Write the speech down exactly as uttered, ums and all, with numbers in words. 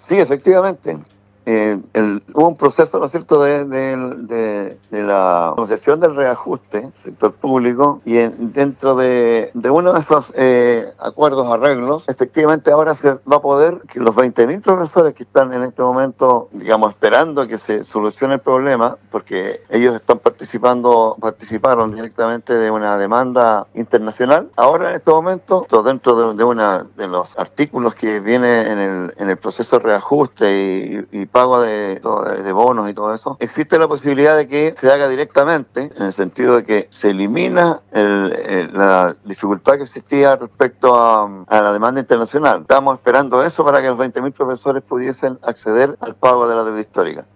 Sí, efectivamente. Eh, el, hubo un proceso, ¿no es cierto?, de, de, de, de la concesión del reajuste sector público, y en, dentro de, de uno de esos eh, acuerdos, arreglos, efectivamente ahora se va a poder que los veinte mil profesores que están en este momento, digamos, esperando que se solucione el problema, porque ellos están participando, participaron directamente de una demanda internacional, ahora en este momento, dentro de, de una de los artículos que viene en el, en el proceso de reajuste y, y pago de, de bonos y todo eso, existe la posibilidad de que se haga directamente, en el sentido de que se elimina el, el, la dificultad que existía respecto a, a la demanda internacional. Estamos esperando eso para que los veinte mil profesores pudiesen acceder al pago de la deuda histórica.